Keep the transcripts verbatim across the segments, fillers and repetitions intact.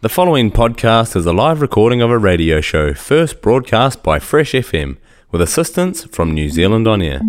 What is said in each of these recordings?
The following podcast is a live recording of a radio show first broadcast by Fresh F M with assistance from New Zealand On Air.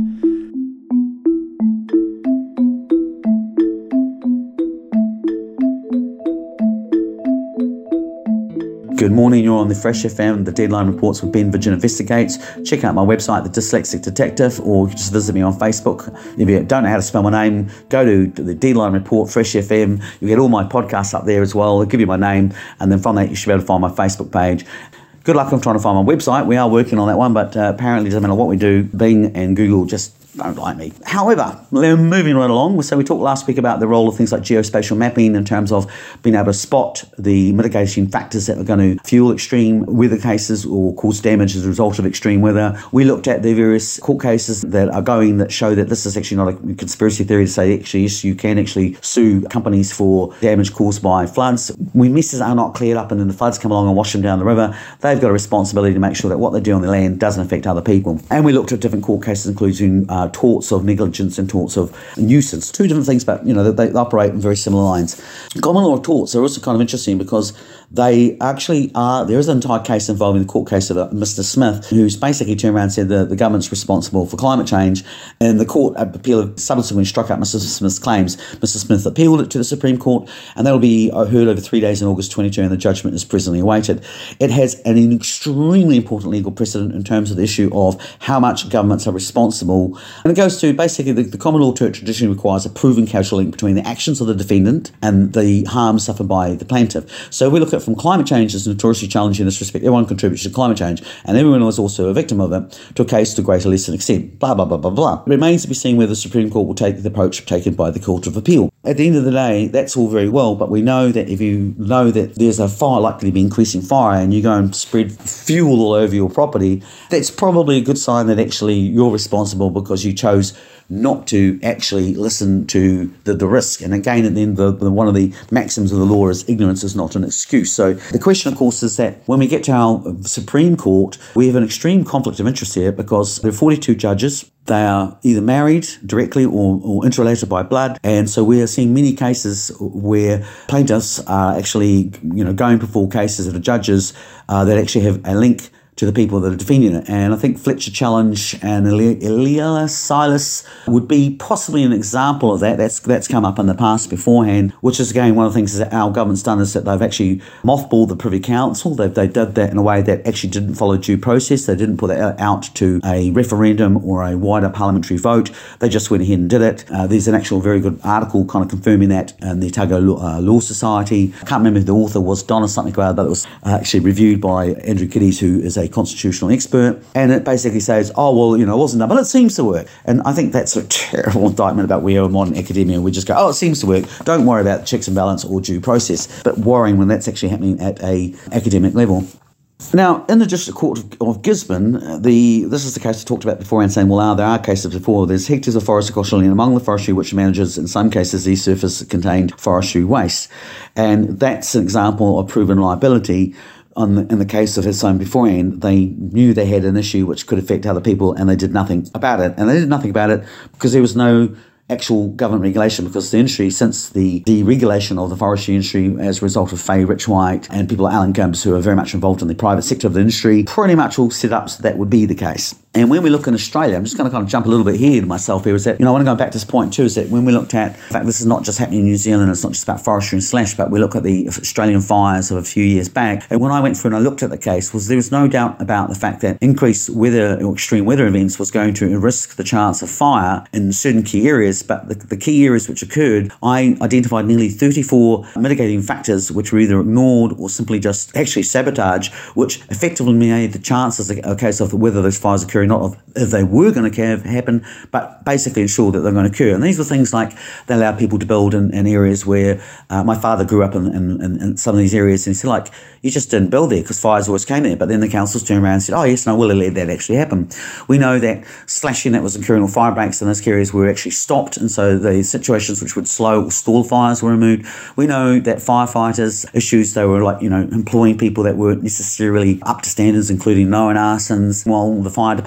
Good morning, you're on the Fresh F M, the Deadline Reports with Ben Virgin Investigates. Check out my website, The Dyslexic Detective, or just visit me on Facebook. If you don't know how to spell my name, go to the Deadline Report, Fresh F M. You get all my podcasts up there as well. I'll give you my name, and then from that you should be able to find my Facebook page. Good luck on trying to find my website. We are working on that one, but uh, apparently it doesn't matter what we do, Bing and Google just don't like me. However, moving right along, so we talked last week about the role of things like geospatial mapping in terms of being able to spot the mitigating factors that are going to fuel extreme weather cases or cause damage as a result of extreme weather. We looked at the various court cases that are going that show that this is actually not a conspiracy theory to say actually yes, you can actually sue companies for damage caused by floods. When messes are not cleared up and then the floods come along and wash them down the river, they've got a responsibility to make sure that what they do on the land doesn't affect other people. And we looked at different court cases including uh, torts of negligence and torts of nuisance. Two different things, but you know they, they operate in very similar lines. Common law torts are also kind of interesting because they actually are, there is an entire case involving the court case of uh, Mister Smith, who's basically turned around and said that the government's responsible for climate change, and the court appeal subsequently struck out Mister Smith's claims. Mister Smith appealed it to the Supreme Court, and that'll be heard over three days in August twenty-two, and the judgment is presently awaited. It has an extremely important legal precedent in terms of the issue of how much governments are responsible, and it goes to basically the, the common law tort tradition requires a proven causal link between the actions of the defendant and the harm suffered by the plaintiff. So we look at from climate change is notoriously challenging in this respect. Everyone contributes to climate change, and everyone was also a victim of it to a case to greater or lesser extent. Blah, blah, blah, blah, blah. It remains to be seen whether the Supreme Court will take the approach taken by the Court of Appeal. At the end of the day, that's all very well, but we know that if you know that there's a fire likely to be increasing fire and you go and spread fuel all over your property, that's probably a good sign that actually you're responsible because you chose not to actually listen to the, the risk. And again, at the end, the, the, one of the maxims of the law is ignorance is not an excuse. So the question, of course, is that when we get to our Supreme Court, we have an extreme conflict of interest here because there are forty-two judges. They are either married directly or, or interrelated by blood. And so we are seeing many cases where plaintiffs are actually, you know, going before cases that are judges uh, that actually have a link to the people that are defending it. And I think Fletcher Challenge and Elias Silas would be possibly an example of that. That's that's come up in the past beforehand, which is, again, one of the things that our government's done is that they've actually mothballed the Privy Council. They, they did that in a way that actually didn't follow due process. They didn't put it out to a referendum or a wider parliamentary vote. They just went ahead and did it. Uh, there's an actual very good article kind of confirming that in the Otago Law, uh, Law Society. I can't remember who the author was, Donna something about it, but it was actually reviewed by Andrew Kiddies, who is a constitutional expert, and it basically says, oh, well, you know, it wasn't done, but it seems to work. And I think that's a terrible indictment about we are modern academia. We just go, oh, it seems to work. Don't worry about checks and balance or due process, but worrying when that's actually happening at a academic level. Now, in the District Court of, of Gisborne, the this is the case I talked about before and saying, well, ah, there are cases before. There's hectares of forest across the land, among the forestry which manages, in some cases, these surface-contained forestry waste. And that's an example of proven liability. On the, in the case of his son beforehand, they knew they had an issue which could affect other people and they did nothing about it. And they did nothing about it because there was no actual government regulation, because the industry, since the deregulation of the forestry industry as a result of Faye Rich White and people like Alan Gibbs, who are very much involved in the private sector of the industry, pretty much all set up so that would be the case. And when we look in Australia, I'm just going to kind of jump a little bit here to myself here, is that, you know, I want to go back to this point too, is that when we looked at, in fact, this is not just happening in New Zealand, it's not just about forestry and slash, but we look at the Australian fires of a few years back. And when I went through and I looked at the case, was there was no doubt about the fact that increased weather or extreme weather events was going to risk the chance of fire in certain key areas. But the, the key areas which occurred, I identified nearly thirty-four mitigating factors which were either ignored or simply just actually sabotage, which effectively made the chances a, a case of whether those fires occurring, not of if they were going to happen, but basically ensure that they're going to occur. And these were things like they allowed people to build in, in areas where uh, my father grew up in, in, in some of these areas, and he said, like, you just didn't build there because fires always came there. But then the councils turned around and said, oh, yes, no, we'll let that actually happen. We know that slashing that was occurring or fire breaks in those areas were actually stopped, and so the situations which would slow or stall fires were removed. We know that firefighters issues, they were like, you know, employing people that weren't necessarily up to standards, including known arsons, while the fire department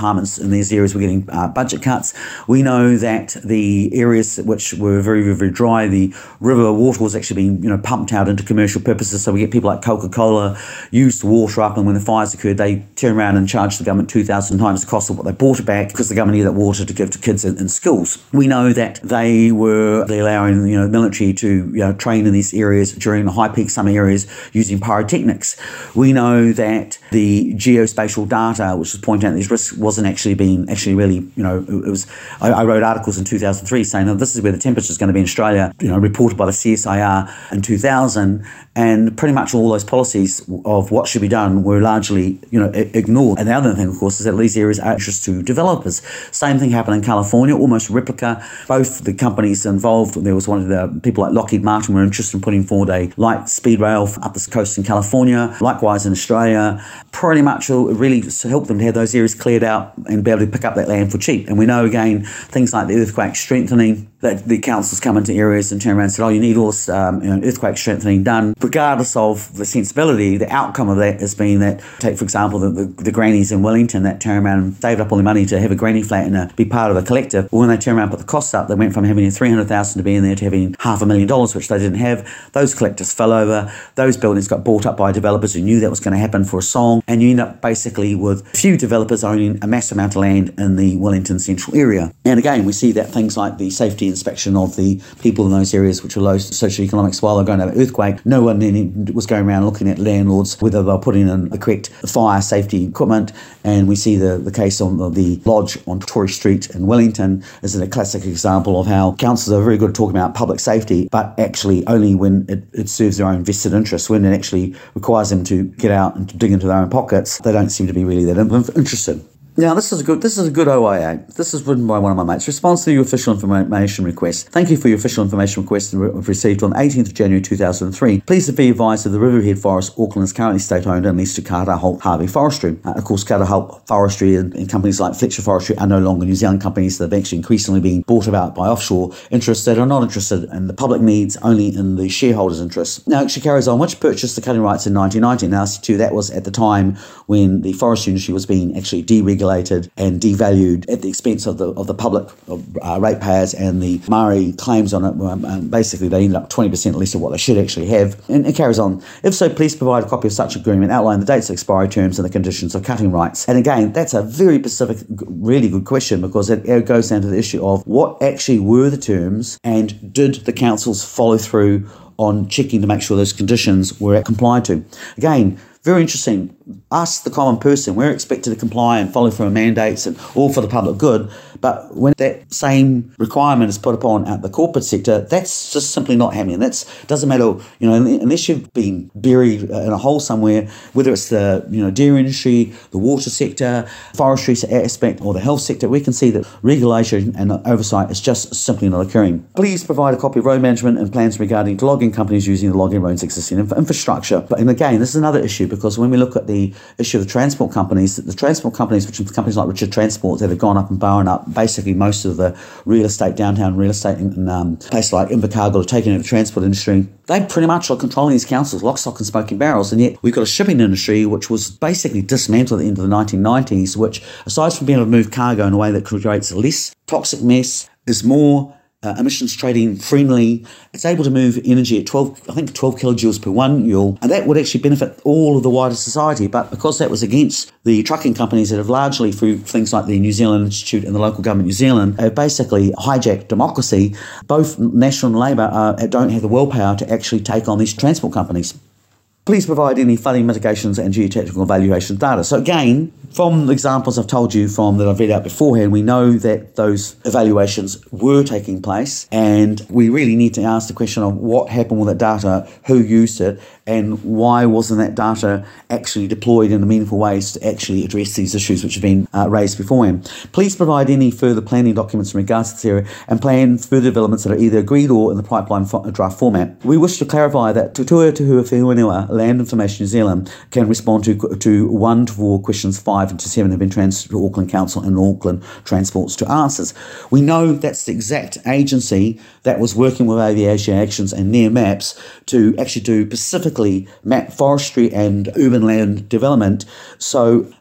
departments in these areas were getting uh, budget cuts. We know that the areas which were very, very, very dry, the river water was actually being, you know, pumped out into commercial purposes. So we get people like Coca-Cola use the water up, and when the fires occurred, they turn around and charge the government two thousand times the cost of what they bought it back, because the government needed that water to give to kids in, in schools. We know that they were they allowing, you know, the military to, you know, train in these areas during the high peak summer areas using pyrotechnics. We know that the geospatial data, which was pointing out these risks, wasn't actually being actually really, you know, it was. I, I wrote articles in two thousand three saying that this is where the temperature is going to be in Australia, you know, reported by the C S I R in two thousand, and pretty much all those policies of what should be done were largely, you know, ignored. And the other thing, of course, is that these areas are interest to developers. Same thing happened in California, almost replica. Both the companies involved, there was one of the people like Lockheed Martin were interested in putting forward a light speed rail up the coast in California. Likewise in Australia, pretty much it really helped them to have those areas cleared out and be able to pick up that land for cheap. And we know, again, things like the earthquake strengthening, that the councils come into areas and turn around and say, oh, you need all this um, you know, earthquake strengthening done. Regardless of the sensibility, the outcome of that has been that, take for example, the, the, the grannies in Wellington that turn around and saved up all their money to have a granny flat and a, be part of a collective. Well, when they turn around and put the costs up, they went from having three hundred thousand dollars to be in there to having half a million dollars, which they didn't have. Those collectives fell over. Those buildings got bought up by developers who knew that was going to happen for a song, and you end up basically with few developers owning a massive amount of land in the Wellington central area. And again, we see that things like the safety inspection of the people in those areas which were low socioeconomics while they're going to have an earthquake, no one then was going around looking at landlords whether they're putting in the correct fire safety equipment. And we see the, the case on the, the lodge on Tory Street in Wellington is a classic example of how councils are very good at talking about public safety, but actually only when it, it serves their own vested interests. When it actually requires them to get out and to dig into their own pockets, they don't seem to be really that interested. Now, this is a good. This is a good O I A. This is written by one of my mates. Response to your official information request. Thank you for your official information request we've received on the eighteenth of January two thousand three. Please be advised that the Riverhead Forest, Auckland, is currently state-owned and leased to Carter Holt Harvey Forestry. Uh, of course, Carter Holt Forestry and, and companies like Fletcher Forestry are no longer New Zealand companies. They've actually increasingly been bought about by offshore interests that are not interested in the public needs, only in the shareholders' interests. Now, she carries on, which purchased the cutting rights in nineteen ninety. Now, too, that was at the time when the forestry industry was being actually deregulated and devalued at the expense of the of the public of, uh, ratepayers, and the Maori claims on it. Um, um, basically, they ended up twenty percent less of what they should actually have. And it carries on. If so, please provide a copy of such agreement, outline the dates of expiry terms and the conditions of cutting rights. And again, that's a very specific, really good question, because it, it goes down to the issue of what actually were the terms, and did the councils follow through on checking to make sure those conditions were complied to. Again, very interesting. Us, the common person, we're expected to comply and follow through mandates and all for the public good. But when that same requirement is put upon at the corporate sector, that's just simply not happening. That doesn't matter, you know, unless you've been buried in a hole somewhere, whether it's the, you know, dairy industry, the water sector, forestry aspect, or the health sector, we can see that regulation and oversight is just simply not occurring. Please provide a copy of road management and plans regarding to logging companies using the logging roads existing infra- infrastructure. But and again, this is another issue, because when we look at the issue of the transport companies, the transport companies, which are companies like Richard Transport, that have gone up and borrowed up basically most of the real estate, downtown real estate in, in um, places like Invercargill, taking over the transport industry. They pretty much are controlling these councils, lock, stock and smoking barrels. And yet we've got a shipping industry which was basically dismantled at the end of the nineteen nineties, which, aside from being able to move cargo in a way that creates less toxic mess, is more Uh, emissions trading friendly. It's able to move energy at twelve, I think twelve kilojoules per one joule, and that would actually benefit all of the wider society. But because that was against the trucking companies that have largely, through things like the New Zealand Institute and the local government New Zealand, have basically hijacked democracy, both National and Labour uh, don't have the willpower to actually take on these transport companies. Please provide any flooding mitigations and geotechnical evaluation data. So again, from the examples I've told you from that I've read out beforehand, we know that those evaluations were taking place, and we really need to ask the question of what happened with that data, who used it, and why wasn't that data actually deployed in meaningful ways to actually address these issues which have been uh, raised beforehand. Please provide any further planning documents in regards to this area and plan further developments that are either agreed or in the pipeline fo- draft format. We wish to clarify that Te Tua Tuhua Whenua Land Information New Zealand can respond to to one to four questions five and to seven have been transferred to Auckland Council and Auckland Transports to answers. We know that's the exact agency that was working with Aviation Actions and Near Maps to actually do specifically map forestry and urban land development. So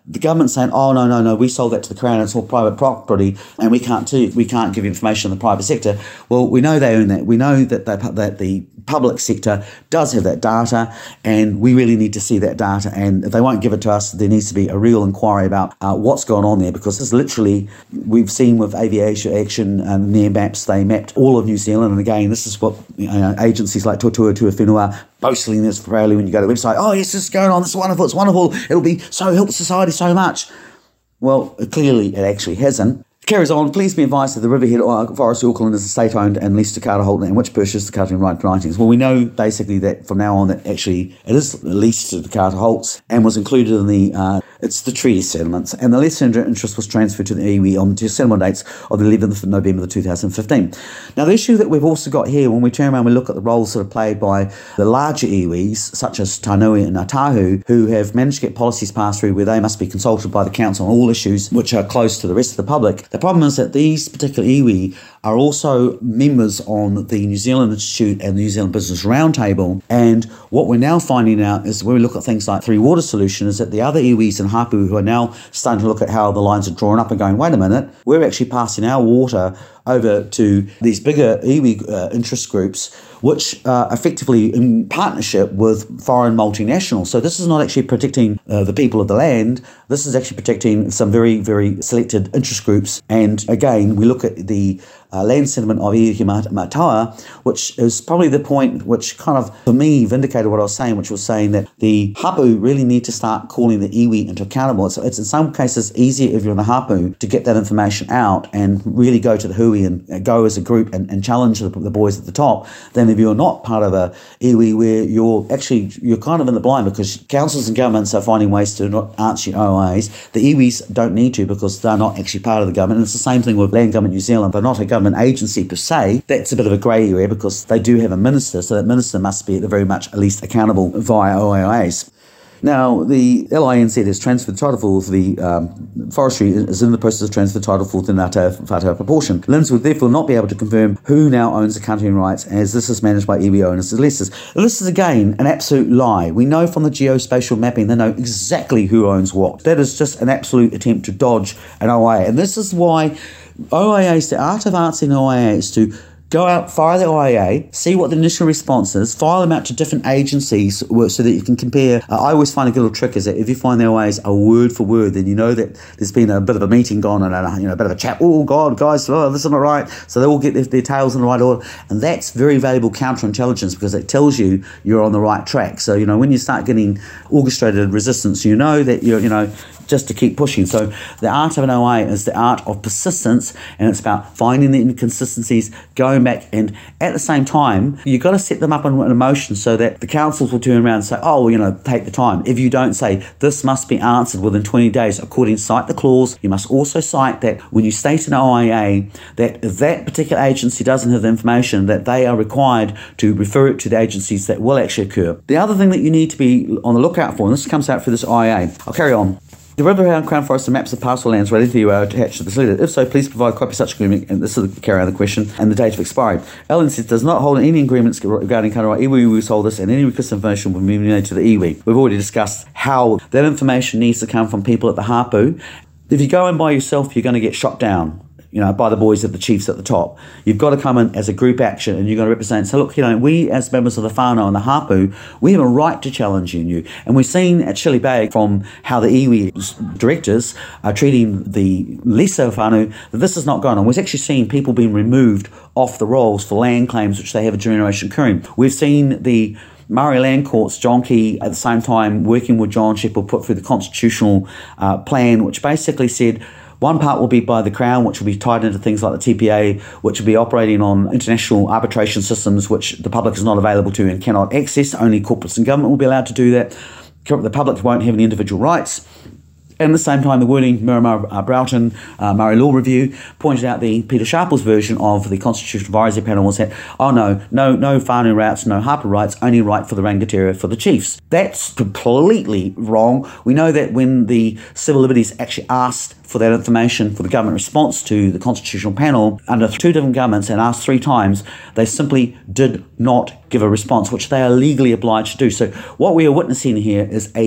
the government saying, oh, no, no, no, we sold that to the Crown, it's all private property, and we can't do, we can't give information on the private sector. Well, we know they own that. We know that, they, that the public sector does have that data, and we really need to see that data. And if they won't give it to us, there needs to be a real inquiry about uh, what's going on there, because it's literally, we've seen with Aviation Action and near maps, they mapped all of New Zealand. And again, this is what you know, agencies like Totua Tuawhenua boasting this proudly when you go to the website. Oh, yes, this is going on. This is wonderful. It's wonderful. It'll be so help society so much. Well, clearly it actually hasn't. Carries on, please be advised that the Riverhead Forest Auckland is a state-owned and leased to Carter Holt, and which purchased the Carter Right Writings. Well, we know basically that from now on that actually it is leased to the Carter Holts and was included in the, uh, it's the treaty settlements, and the lesser interest was transferred to the iwi on the settlement dates of the eleventh of November two thousand fifteen. Now, the issue that we've also got here, when we turn around and we look at the roles that are played by the larger iwis, such as Tainui and Otahu, who have managed to get policies passed through where they must be consulted by the council on all issues which are close to the rest of the public. The problem is that these particular iwi are also members on the New Zealand Institute and the New Zealand Business Roundtable, and what we're now finding out is when we look at things like Three Water Solution is that the other iwis and hapu who are now starting to look at how the lines are drawn up and going, wait a minute, we're actually passing our water over to these bigger iwi uh, interest groups, which are effectively in partnership with foreign multinationals. So this is not actually protecting uh, the people of the land. This is actually protecting some very, very selected interest groups. And again, we look at the uh, land settlement of Iwi Matawa, which is probably the point which kind of, for me, vindicated what I was saying, which was saying that the hapu really need to start calling the iwi into accountable. So it's in some cases easier if you're in the hapu to get that information out and really go to the hui and go as a group and, and challenge the, the boys at the top, than if you're not part of a iwi where you're actually, you're kind of in the blind, because councils and governments are finding ways to not answer your O As. The iwis don't need to, because they're not actually part of the government. And it's the same thing with Land Government New Zealand. They're not a government agency per se. That's a bit of a grey area, because they do have a minister, so that minister must be very much at least accountable via O A As. Now, the L I N Z has transferred the title for the um, forestry is in the process of transfer title for the Ngāti Whātua proportion. L I N Z would therefore not be able to confirm who now owns the country rights, as this is managed by iwi owners and lessors. This is again an absolute lie. We know from the geospatial mapping they know exactly who owns what. That is just an absolute attempt to dodge an O A. And this is why O A As, the art of answering O A As, to go out, fire the O A A, see what the initial response is, file them out to different agencies so that you can compare. Uh, I always find a good little trick is that if you find the O A As are word for word, then you know that there's been a bit of a meeting gone and a, you know, a bit of a chat. Oh, God, guys, oh, this isn't right. So they all get their, their tails in the right order. And that's very valuable counterintelligence, because it tells you you're on the right track. So, you know, when you start getting orchestrated resistance, you know that you're, you know, just to keep pushing. So the art of an O A is the art of persistence, and it's about finding the inconsistencies, going back, and at the same time, you've got to set them up in, in motion so that the councils will turn around and say, oh, well, you know, take the time. If you don't say, this must be answered within twenty days, according to cite the clause, you must also cite that when you state an O A A, that if that particular agency doesn't have the information, that they are required to refer it to the agencies that will actually occur. The other thing that you need to be on the lookout for, and this comes out for this O A A, I'll carry on. The Riverhead Crown Forest and maps of parcel lands ready to you are attached to this letter. If so, please provide a copy of such agreement, and this is the carry on the question, and the date of expiry. L N Z does not hold any agreements regarding Kanarai iwi. We sold this, and any request information will be made to the iwi. We've already discussed how that information needs to come from people at the hapu. If you go in by yourself, you're going to get shot down, you know, by the boys of the chiefs at the top. You've got to come in as a group action, and you've got to represent. So look, you know, we as members of the whānau and the hapu, we have a right to challenge you. And we've seen at Shelley Bay from how the iwi directors are treating the lesser whānau, that this is not going on. We've actually seen people being removed off the rolls for land claims which they have a generation occurring. We've seen the Murray Land Courts, John Key, at the same time working with John Sheppard, put through the constitutional uh, plan, which basically said one part will be by the Crown, which will be tied into things like the T P A, which will be operating on international arbitration systems which the public is not available to and cannot access. Only corporates and government will be allowed to do that. The public won't have any individual rights. And at the same time, the wording, Miramar uh, Broughton, uh, Murray Law Review, pointed out the Peter Sharple's version of the Constitutional Advisory Panel was that, oh no, no no whānau rights, no hapu rights, only right for the rangatira for the chiefs. That's completely wrong. We know that when the Civil Liberties actually asked for that information for the government response to the Constitutional Panel under two different governments and asked three times, they simply did not give a response, which they are legally obliged to do. So what we are witnessing here is a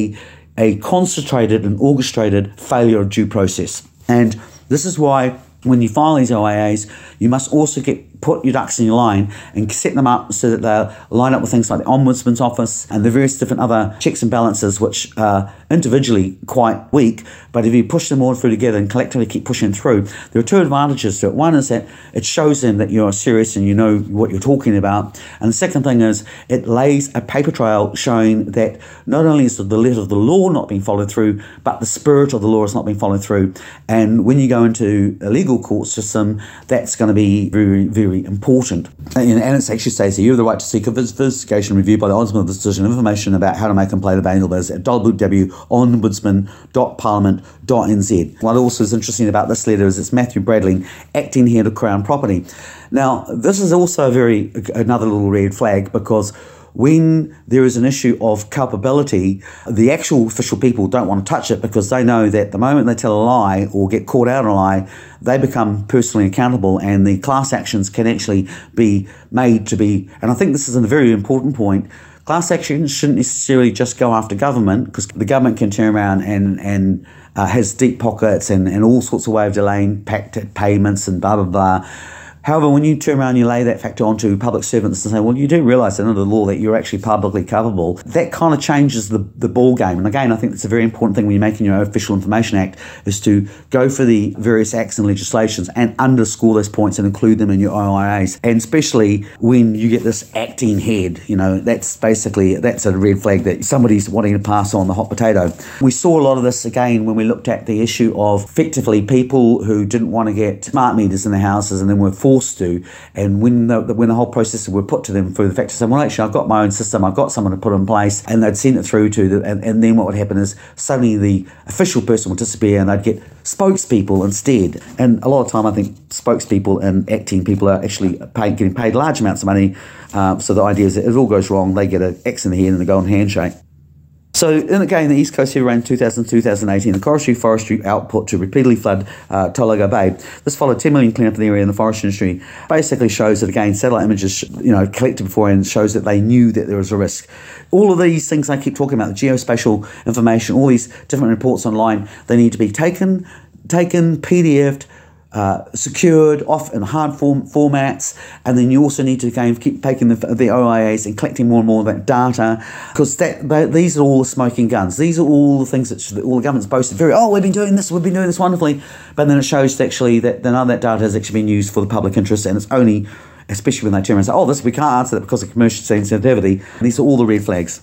a concentrated and orchestrated failure of due process. And this is why when you file these O I As, you must also get put your ducks in your line and set them up so that they'll line up with things like the Ombudsman's Office and the various different other checks and balances, which are individually quite weak, but if you push them all through together and collectively keep pushing through, there are two advantages to it. One is that it shows them that you're serious and you know what you're talking about. And the second thing is it lays a paper trail showing that not only is the letter of the law not being followed through, but the spirit of the law is not being followed through. And when you go into a legal court system, that's going to be very, very important. And, and it actually says here, you have the right to seek a investigation review by the Ombudsman of the decision. Information about how to make a complaint available is at w w w dot ombudsman dot parliament dot n z. What also is interesting about this letter is it's Matthew Bradley, acting head of Crown Property. Now, this is also a very another little red flag, because when there is an issue of culpability, the actual official people don't want to touch it, because they know that the moment they tell a lie or get caught out on a lie, they become personally accountable, and the class actions can actually be made to be, and I think this is a very important point, class actions shouldn't necessarily just go after government, because the government can turn around and, and uh, has deep pockets and, and all sorts of way of delaying payments and blah, blah, blah. However, when you turn around and you lay that factor onto public servants and say, well, you do realise under the law that you're actually publicly culpable, that kind of changes the, the ball game. And again, I think that's a very important thing when you're making your Official Information Act, is to go for the various acts and legislations and underscore those points and include them in your O I As. And especially when you get this acting head, you know, that's basically, that's a red flag that somebody's wanting to pass on the hot potato. We saw a lot of this again when we looked at the issue of effectively people who didn't want to get smart meters in their houses and then were forced to, and when the when the whole process were put to them through the fact of saying, well, actually, I've got my own system, I've got someone to put in place, and they'd send it through to the, and, and then what would happen is suddenly the official person would disappear and they'd get spokespeople instead. And a lot of time, I think spokespeople and acting people are actually pay, getting paid large amounts of money. Um, so the idea is that if it all goes wrong, they get an X in the head and a golden handshake. So, in again, the East Coast Heavy Rain two thousand to twenty eighteen, the forestry forestry output to repeatedly flood uh, Tolaga Bay. This followed ten million cleanup in the area in the forest industry. Basically shows that, again, satellite images, you know, collected beforehand shows that they knew that there was a risk. All of these things I keep talking about, the geospatial information, all these different reports online, they need to be taken, taken, P D F'd, Uh, secured off in hard form formats, and then you also need to again keep taking the, the O I As and collecting more and more of that data, because that they, these are all the smoking guns. These are all the things that, that all the government's boasted very, oh, we've been doing this, we've been doing this wonderfully, but then it shows actually that none of that data has actually been used for the public interest, and it's only, especially when they turn around and say, oh, this we can't answer that because of commercial sensitivity. And these are all the red flags.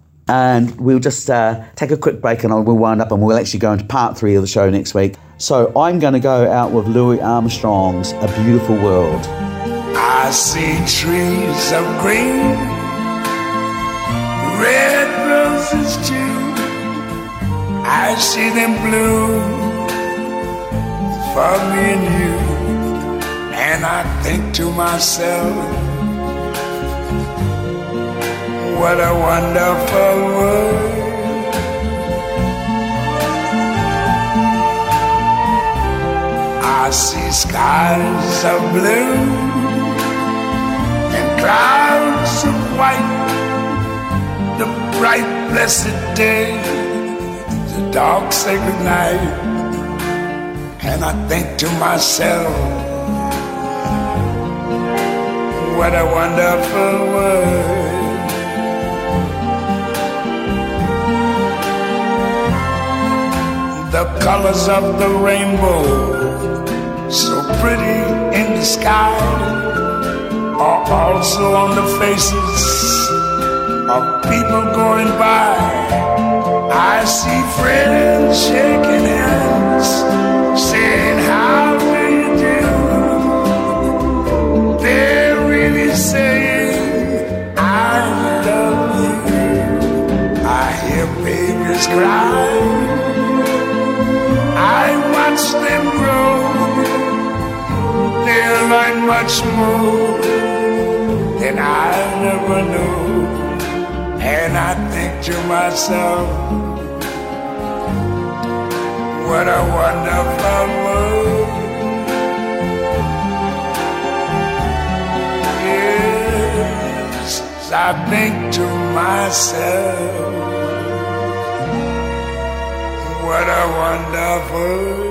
And we'll just uh, take a quick break and I'll, we'll wind up and we'll actually go into part three of the show next week. So I'm going to go out with Louis Armstrong's A Beautiful World. I see trees of green, red roses too. I see them bloom for me and you. And I think to myself, what a wonderful world. I see skies of blue and clouds of white, the bright blessed day, the dark sacred night. And I think to myself, what a wonderful world. The colors of the rainbow, so pretty in the sky, are also on the faces of people going by. I see friends shaking hands, saying, how do you do? They're really saying, I love you. I hear babies cry, I watch them grow. They'll learn much more than I never knew. And I think to myself, what a wonderful world. Yes, I think to myself, wonderful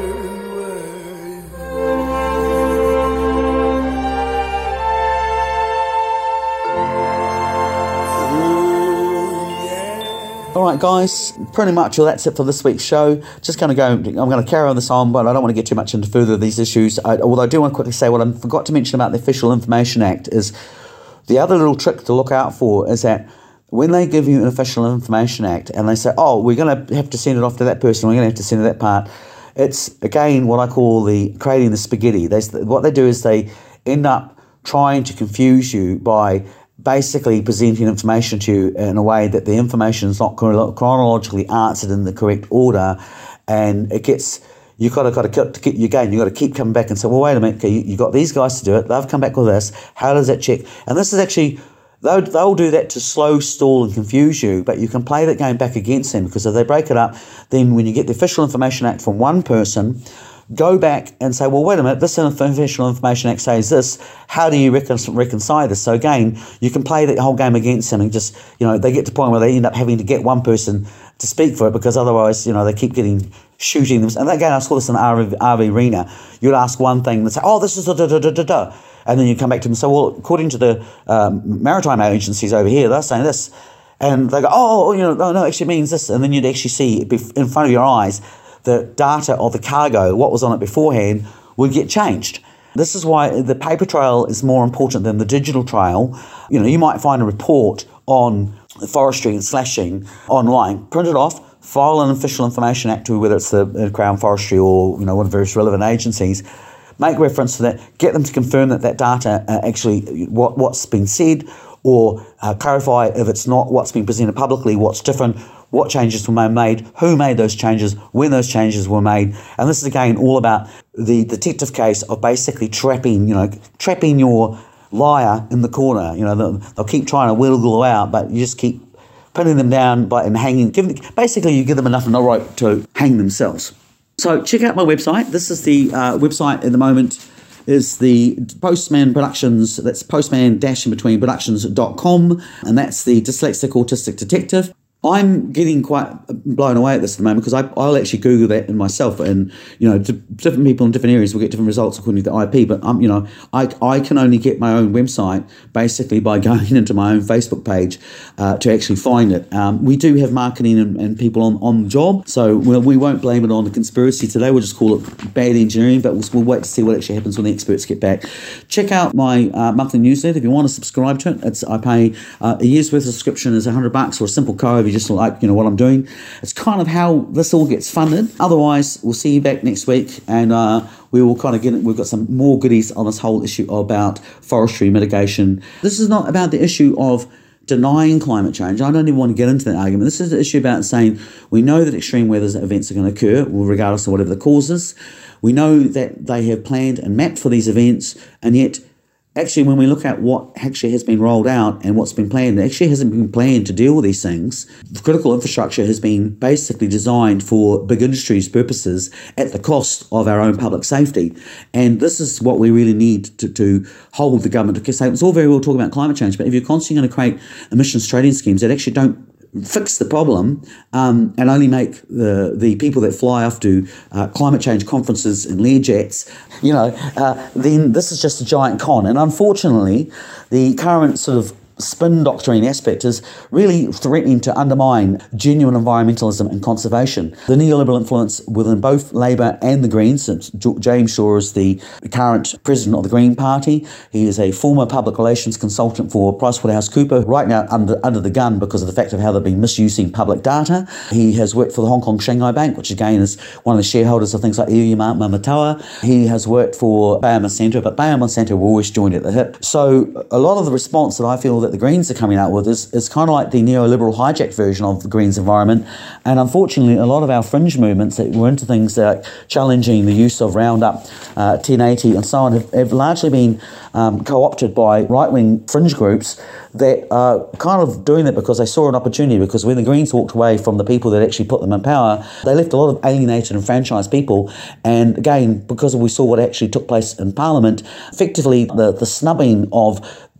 All right, guys, pretty much well, that's it for this week's show. Just going to go, I'm going to carry on this on, but I don't want to get too much into further of these issues. I, although I do want to quickly say what I forgot to mention about the Official Information Act is the other little trick to look out for is that when they give you an Official Information Act and they say, oh, we're going to have to send it off to that person, we're going to have to send it that part, it's, again, what I call the creating the spaghetti. They, what they do is they end up trying to confuse you by basically presenting information to you in a way that the information is not chronologically answered in the correct order, and it gets you've got to got to keep you again. You've got to keep coming back and say, well, wait a minute, okay, you, you got these guys to do it. They've come back with this. How does that check? And this is actually they'll they'll do that to slow, stall, and confuse you. But you can play that game back against them, because if they break it up, then when you get the Official Information Act from one person, go back and say, well, wait a minute, this Official Information Act says this. How do you recon- reconcile this? So again, you can play the whole game against them and just, you know, they get to the point where they end up having to get one person to speak for it, because otherwise, you know, they keep getting shooting them. And again, I saw this in R V, R V Arena. You'd ask one thing and say, oh, this is da da da da da da. And then you come back to them and say, well, according to the um, maritime agencies over here, they're saying this. And they go, oh, you know, no, no, it actually means this. And then you'd actually see in front of your eyes the data of the cargo, what was on it beforehand, would get changed. This is why the paper trail is more important than the digital trail. You know, you might find a report on forestry and slashing online, print it off, file an Official Information Act to whether it's the Crown Forestry or, you know, one of the various relevant agencies, make reference to that, get them to confirm that that data uh, actually, what, what's been said, or uh, clarify if it's not what's been presented publicly, what's different, what changes were made, who made those changes, when those changes were made. And this is, again, all about the detective case of basically trapping, you know, trapping your liar in the corner. You know, they'll, they'll keep trying to wiggle out, but you just keep pinning them down by and hanging. Giving, basically, you give them enough of a rope to hang themselves. So check out my website. This is the uh, website at the moment. Is the Postman Productions, that's postman dash in between productions dot com, and that's the Dyslexic Autistic Detective. I'm getting quite blown away at this at the moment, because I, I'll actually Google that in myself, and, you know, different people in different areas will get different results according to the I P, but, um, you know, I, I can only get my own website basically by going into my own Facebook page uh, to actually find it. Um, we do have marketing and, and people on, on the job, so we'll, we won't blame it on the conspiracy today. We'll just call it bad engineering, but we'll, we'll wait to see what actually happens when the experts get back. Check out my uh, monthly newsletter if you want to subscribe to it. It's I pay uh, a year's worth of subscription is one hundred bucks, or a simple code if you just like, you know, what I'm doing. It's kind of how this all gets funded. Otherwise, we'll see you back next week, and uh, we will kind of get it. We've got some more goodies on this whole issue about forestry mitigation. This is not about the issue of denying climate change. I don't even want to get into that argument. This is the issue about saying we know that extreme weather events are going to occur, regardless of whatever the causes. We know that they have planned and mapped for these events, and yet actually, when we look at what actually has been rolled out and what's been planned, it actually hasn't been planned to deal with these things. Critical infrastructure has been basically designed for big industries' purposes at the cost of our own public safety. And this is what we really need to, to hold the government to say. It's all very well talking about climate change, but if you're constantly going to create emissions trading schemes that actually don't fix the problem um, and only make the the people that fly off to uh, climate change conferences in Learjets, you know, uh, then this is just a giant con. And unfortunately, the current sort of spin doctrine aspect is really threatening to undermine genuine environmentalism and conservation. The neoliberal influence within both Labour and the Greens, James Shaw is the current president of the Green Party. He is a former public relations consultant for PricewaterhouseCoopers, right now under under the gun because of the fact of how they've been misusing public data. He has worked for the Hong Kong Shanghai Bank, which again is one of the shareholders of things like Iwi Mamatoa. He has worked for Bayer Monsanto, but Bayer Monsanto were always joined at the hip. So a lot of the response that I feel that the Greens are coming out with is, is kind of like the neoliberal hijacked version of the Greens environment. And unfortunately, a lot of our fringe movements that were into things like challenging the use of Roundup, uh, ten eighty and so on have, have largely been um, co-opted by right-wing fringe groups that are kind of doing it because they saw an opportunity, because when the Greens walked away from the people that actually put them in power, they left a lot of alienated and enfranchised people. And again, because we saw what actually took place in Parliament, effectively the, the snubbing of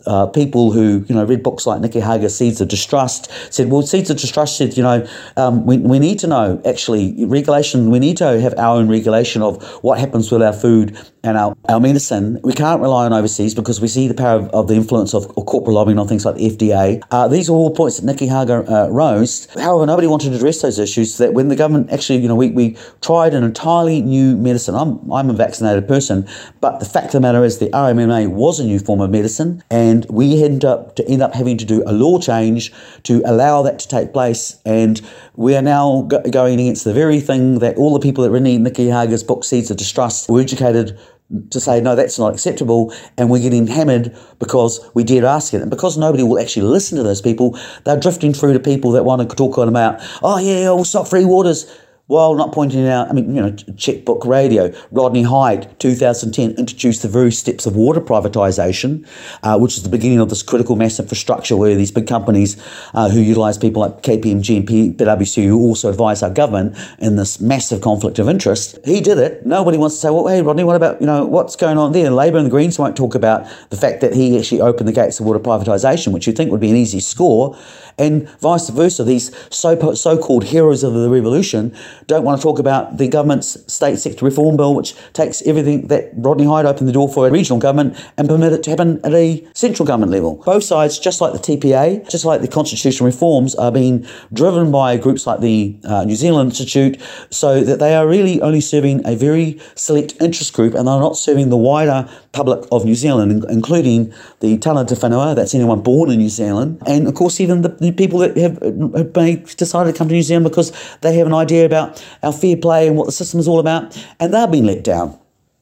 uh, people who, you know, read books like Nicky Hager's Seeds of Distrust said, well, Seeds of Distrust said, you know, um, we, we need to know, actually, regulation, we need to have our own regulation of what happens with our food and our, our medicine. We can't rely on overseas because we see the power of, of the influence of, of corporate lobbying on things like the F D A. Uh, these are all points that Nicky Hager uh, rose. However, nobody wanted to address those issues, that when the government actually, you know, we, we tried an entirely new medicine. I'm, I'm a vaccinated person, but the fact of the matter is the R M A was a new form of medicine, and we end up to end up having to do a law change to allow that to take place. And we are now go- going against the very thing that all the people that read Nicky Hager's book Seeds of Distrust were educated to say, no, that's not acceptable, and we're getting hammered because we dare ask it. And because nobody will actually listen to those people, they're drifting through to people that want to talk on about, oh yeah, we'll stop free waters, while not pointing out, I mean, you know, Checkbook Radio, Rodney Hyde, two thousand ten, introduced the very steps of water privatisation, uh, which is the beginning of this critical mass infrastructure where these big companies uh, who utilise people like K P M G and P W C, who also advise our government in this massive conflict of interest. He did it. Nobody wants to say, well, hey, Rodney, what about, you know, what's going on there? Labour and the Greens won't talk about the fact that he actually opened the gates of water privatisation, which you think would be an easy score. And vice versa, these so, so-called heroes of the revolution don't want to talk about the government's state sector reform bill, which takes everything that Rodney Hyde opened the door for a regional government and permit it to happen at a central government level. Both sides, just like the T P A, just like the constitutional reforms, are being driven by groups like the uh, New Zealand Institute, so that they are really only serving a very select interest group, and they're not serving the wider public of New Zealand, including the tana te whenua, that's anyone born in New Zealand, and of course even the, the people that have, have made, decided to come to New Zealand because they have an idea about our fair play and what the system is all about, and they're being let down.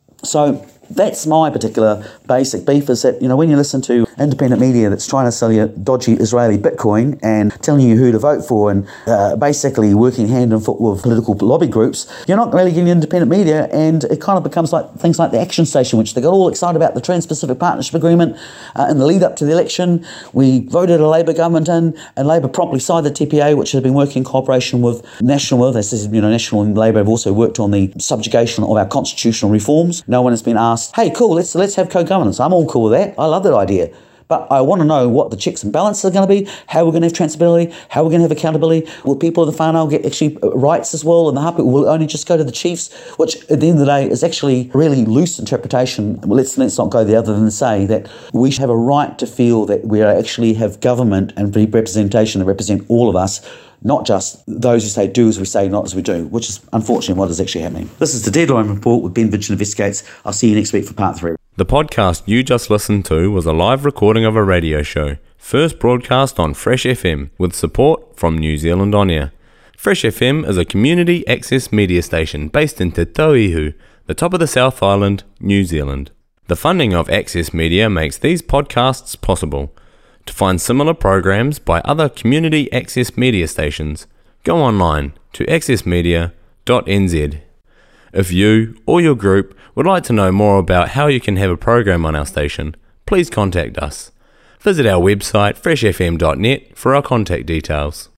So that's my particular basic beef, is that, you know, when you listen to independent media that's trying to sell you dodgy Israeli Bitcoin and telling you who to vote for and uh, basically working hand in foot with political lobby groups, you're not really getting independent media, and it kind of becomes like things like the Action Station, which they got all excited about the Trans-Pacific Partnership Agreement uh, in the lead up to the election. We voted a Labour government in, and Labour promptly signed the T P A, which has been working in cooperation with National, with, as you know, National and Labour have also worked on the subjugation of our constitutional reforms. No one has been asked, hey, cool, let's let's have co-governance. I'm all cool with that. I love that idea. But I want to know what the checks and balances are going to be, how we're going to have transparency, how we're going to have accountability. Will people of the whānau get actually rights as well? And the hapu will only just go to the chiefs, which at the end of the day is actually a really loose interpretation. Well, let's, let's not go the other than say that we should have a right to feel that we actually have government and representation that represent all of us, not just those who say do as we say, not as we do, which is unfortunately what is actually happening. This is the Deadline Report with Ben Vidgen Investigates. I'll see you next week for part three. The podcast you just listened to was a live recording of a radio show, first broadcast on Fresh F M with support from New Zealand On Air. Fresh F M is a community access media station based in Te Tauihu, the top of the South Island, New Zealand. The funding of Access Media makes these podcasts possible. To find similar programs by other community access media stations, go online to access media dot n z. If you or your group would like to know more about how you can have a program on our station, please contact us. Visit our website fresh f m dot net for our contact details.